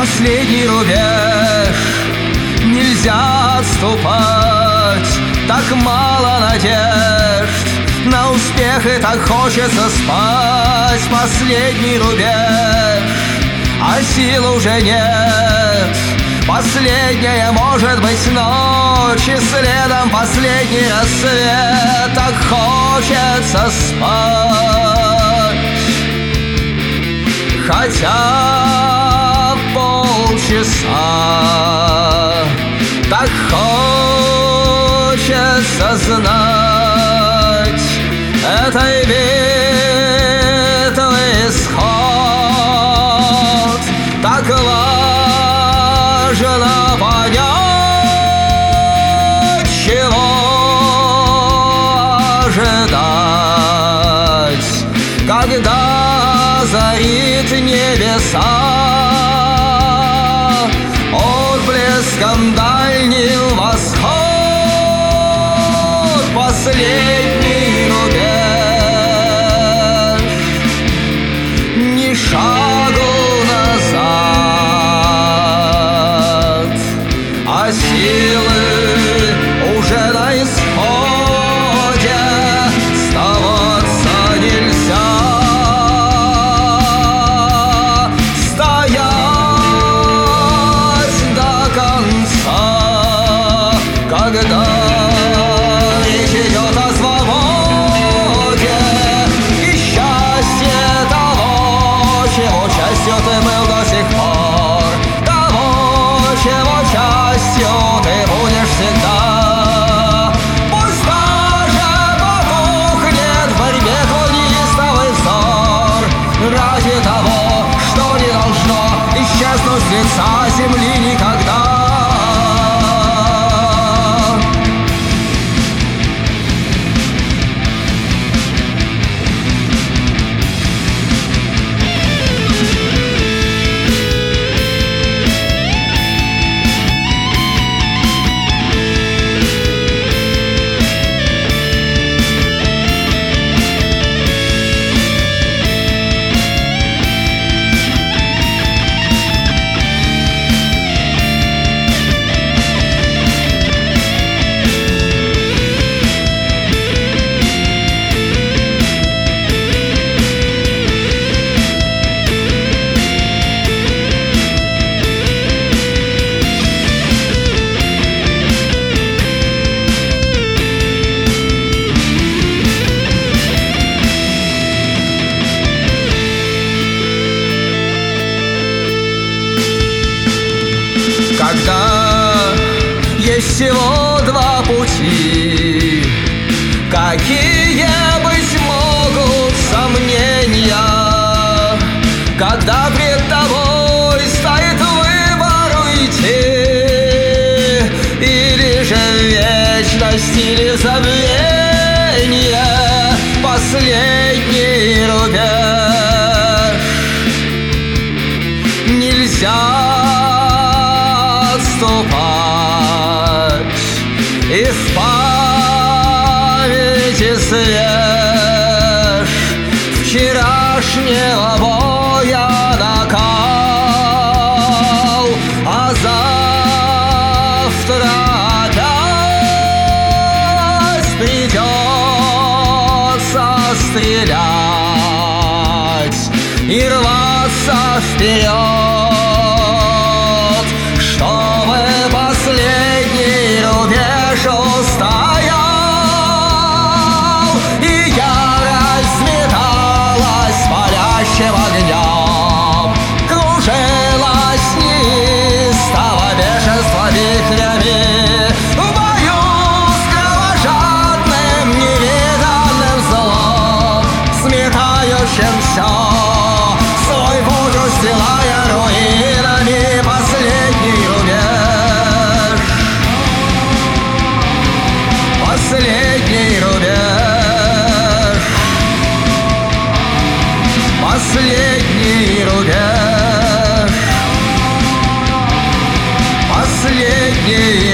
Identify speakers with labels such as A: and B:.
A: последний рубеж. Нельзя отступать, так мало надежд на успех, и так хочется спать. Последний рубеж, а сил уже нет. Последняя, может быть, ночь, и следом последний рассвет. Так хочется спать, хотя полчаса. Так хочется знать, этой битвы исход. Так важно понять, чего ожидать, когда зарит небеса отблеском дальним восход. Последний рубеж, ни шагу назад, а силы уже на исходе. Сдаваться нельзя, стоять до конца, когда речь идет о свободе и счастье того, чего частью ты был до сих пор, того, чего частью ты будешь всегда. Пусть даже потухнет в борьбе твой неистовый взор, ради того, что не должно исчезнуть с лица земли никогда. Когда есть всего два пути, какие быть могут сомнения? Когда пред тобой стоит выбор уйти, или же вечность, или забвение. Последний рубеж, нельзя отступать, и в памяти свеж вчерашнего боя накал, а завтра опять придется стрелять и рваться вперед, чтобы последний рубеж устоял, и ярость металась палящим огнем, кружилась неистово бешенство вихрями в бою с кровожадным невиданным злом, сметающим все, свой путь устилая руинами. Последний рубеж, последний рубеж, последний рубеж, последний